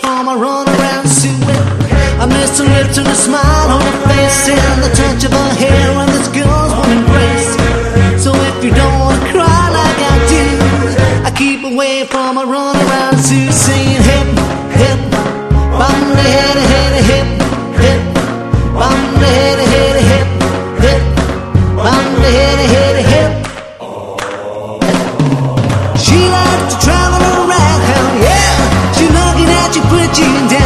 from a runaround silhouette. I miss her lips and a smile on her face, and the touch of her hair and this girl's warm embrace. So if you don't wanna cry like I do, I keep away from a runaround Sue, saying hip, hip, bum the head, head, hip, hip, bum the head, head, hip, hip, bum the head, head, hip. She likes to travel around, yeah. She looking at you, put you down.